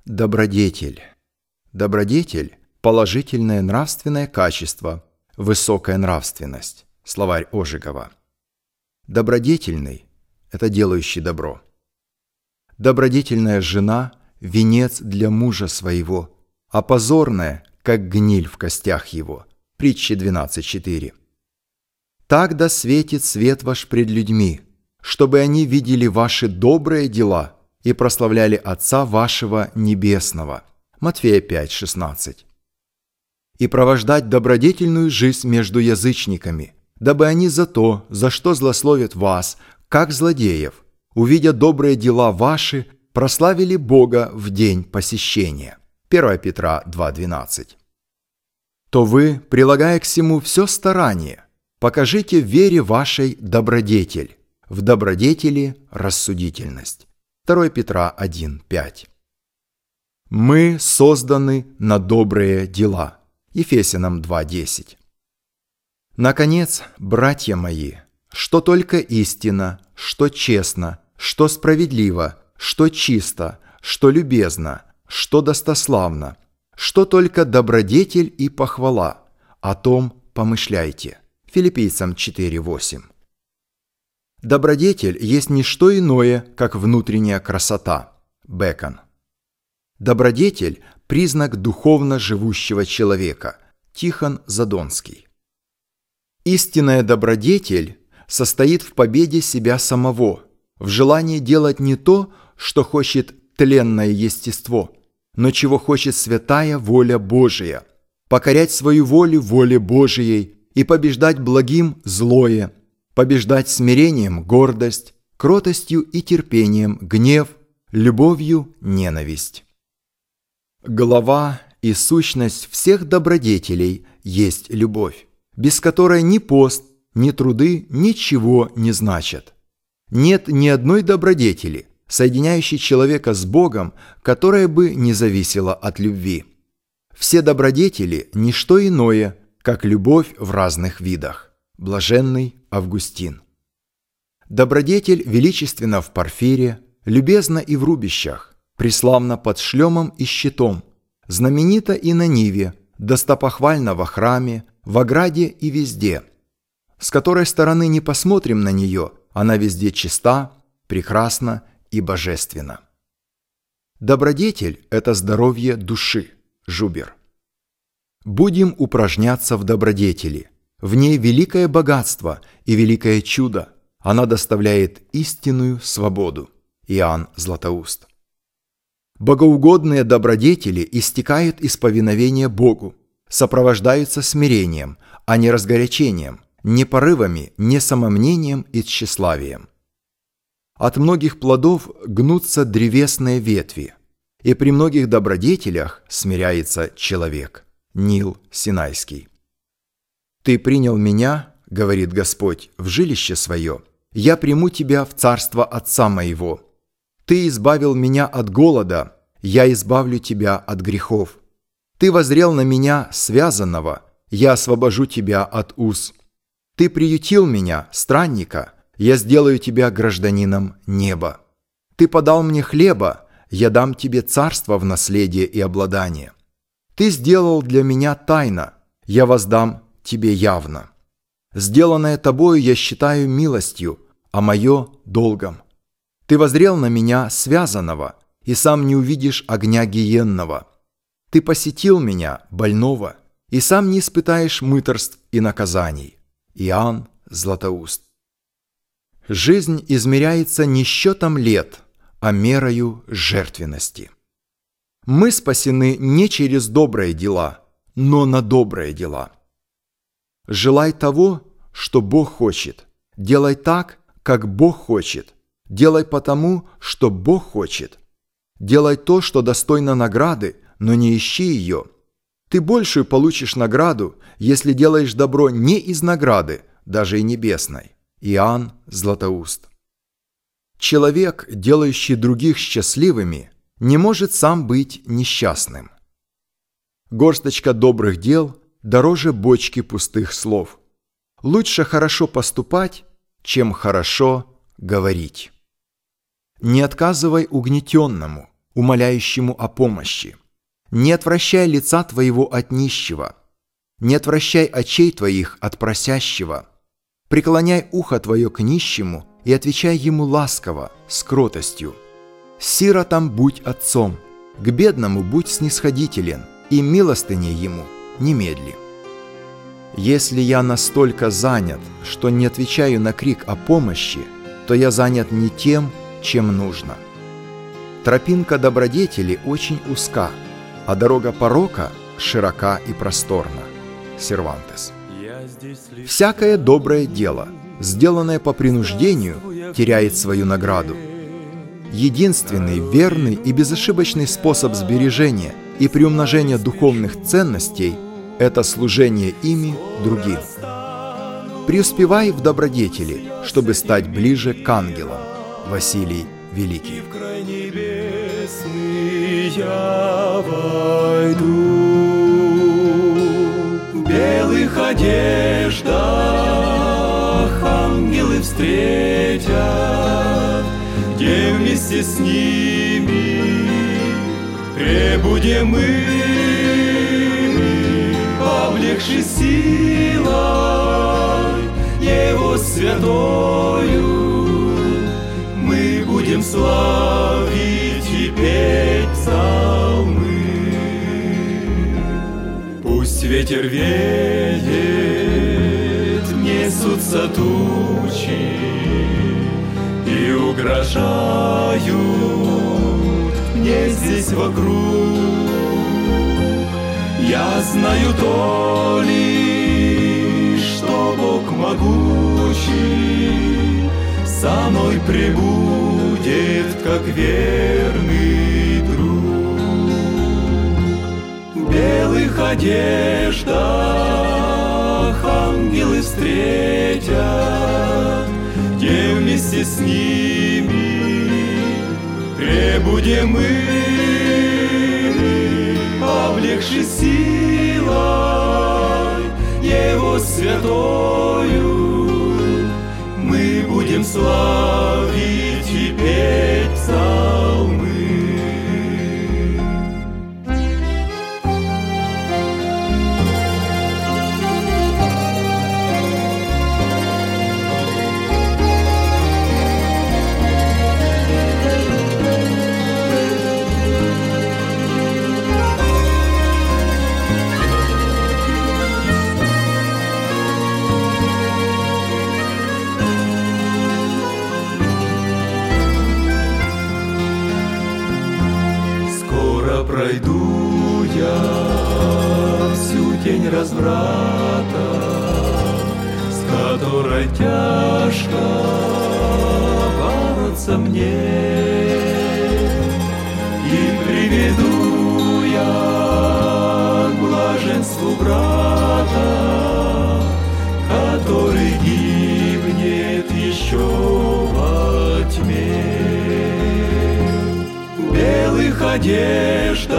Добродетель. Добродетель – положительное нравственное качество, высокая нравственность. Словарь Ожегова. Добродетельный – это делающий добро. Добродетельная жена – венец для мужа своего, а позорная, как гниль в костях его. Притчи 12:4. Так да светит свет ваш пред людьми, чтобы они видели ваши добрые дела и прославляли Отца вашего Небесного. Матфея 5:16. И провождать добродетельную жизнь между язычниками, дабы они за то, за что злословят вас, как злодеев, увидя добрые дела ваши, прославили Бога в день посещения. 1 Петра 2:12. То вы, прилагая к сему все старание, покажите в вере вашей добродетель, в добродетели рассудительность. 2 Петра 1:5. Мы созданы на добрые дела. Ефесянам 2:10. Наконец, братья мои, что только истинно, что честно, что справедливо, что чисто, что любезно, что достославно, что только добродетель и похвала, о том помышляйте. Филиппийцам 4:8. Добродетель есть не что иное, как внутренняя красота. Бэкон. Добродетель – признак духовно живущего человека. Тихон Задонский. Истинная добродетель состоит в победе себя самого, в желании делать не то, что хочет тленное естество, но чего хочет святая воля Божия, покорять свою волю воле Божией и побеждать благим злое, побеждать смирением гордость, кротостью и терпением гнев, любовью ненависть. Глава и сущность всех добродетелей есть любовь, без которой ни пост, ни труды ничего не значат. Нет ни одной добродетели, соединяющей человека с Богом, которая бы не зависела от любви. Все добродетели – не что иное, как любовь в разных видах. Блаженный Августин. Добродетель величественна в Порфире, любезна и в рубищах, преславна под шлемом и щитом, знаменита и на ниве, достопохвальна во храме, в ограде и везде. С которой стороны не посмотрим на нее, она везде чиста, прекрасна и божественна. Добродетель – это здоровье души. Жубер. Будем упражняться в добродетели. В ней великое богатство и великое чудо. Она доставляет истинную свободу. Иоанн Златоуст. Богоугодные добродетели истекают из повиновения Богу, сопровождаются смирением, а не разгорячением, не порывами, не самомнением и тщеславием. От многих плодов гнутся древесные ветви, и при многих добродетелях смиряется человек. Нил Синайский. «Ты принял меня, — говорит Господь, — в жилище свое, я приму тебя в царство Отца моего. Ты избавил меня от голода, я избавлю тебя от грехов. Ты воззрел на меня связанного, я освобожу тебя от уз. Ты приютил меня, странника, я сделаю тебя гражданином неба. Ты подал мне хлеба, я дам тебе царство в наследие и обладание. Ты сделал для меня тайно, я воздам тебе явно. Сделанное тобою я считаю милостью, а мое – долгом. Ты воззрел на меня связанного, и сам не увидишь огня гиенного. Ты посетил меня, больного, и сам не испытаешь мытарств и наказаний». Иоанн Златоуст. Жизнь измеряется не счетом лет, а мерою жертвенности. Мы спасены не через добрые дела, но на добрые дела. Желай того, что Бог хочет. Делай так, как Бог хочет. Делай потому, что Бог хочет. Делай то, что достойно награды, но не ищи ее. Ты большую получишь награду, если делаешь добро не из награды, даже и небесной. Иоанн Златоуст. Человек, делающий других счастливыми, не может сам быть несчастным. Горсточка добрых дел дороже бочки пустых слов. Лучше хорошо поступать, чем хорошо говорить. Не отказывай угнетенному, умоляющему о помощи. Не отвращай лица твоего от нищего, не отвращай очей твоих от просящего. Преклоняй ухо твое к нищему и отвечай ему ласково, с кротостью. Сиротам будь отцом, к бедному будь снисходителен, и милостыне ему немедли. Если я настолько занят, что не отвечаю на крик о помощи, то я занят не тем, чем нужно. Тропинка добродетели очень узка, а дорога порока широка и просторна. Сервантес. Всякое доброе дело, сделанное по принуждению, теряет свою награду. Единственный верный и безошибочный способ сбережения и приумножения духовных ценностей – это служение ими другим. Преуспевай в добродетели, чтобы стать ближе к ангелам. Василий Великий. В край небесный я войду, в белых одеждах ангелы встретят, где вместе с ними пребудем мы, облегшись силой Его святою. Мы будем славить и петь псалмы. Пусть ветер веет, несутся тучи и угрожают мне здесь вокруг. Я знаю то лишь, что Бог могучий со мной пребудет, как верный друг. В белых одеждах ангелы встретят, где вместе с ними пребудем мы, облегшись силой Его святою. Мы будем славить и петь псалмы. Пройду я всю тень разврата, с которой тяжко бороться мне, и приведу я к блаженству брата, который гибнет еще во тьме. В белых одеждах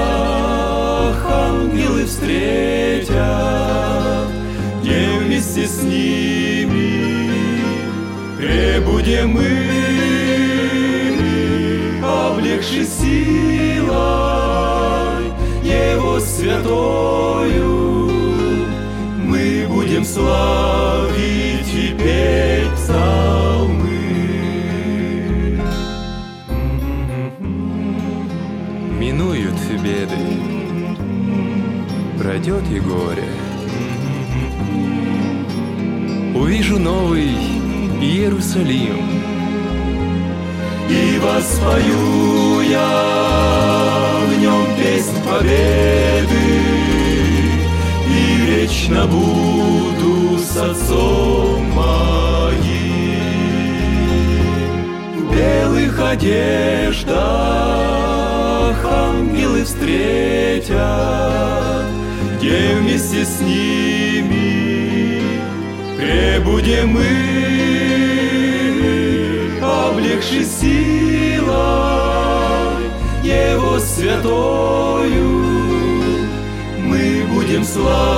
ангелы встретят, где вместе с ними пребудем мы, облегшись силой Его святою. Мы будем славить и петь псалмы. Минуют беды, пройдет и горе. Увижу новый Иерусалим, и воспою я в нем песнь победы, и вечно буду с Отцом моим. В белых одеждах ангелы встретят, где вместе с ними пребудем мы, облегшись силой Его святою. Мы будем славить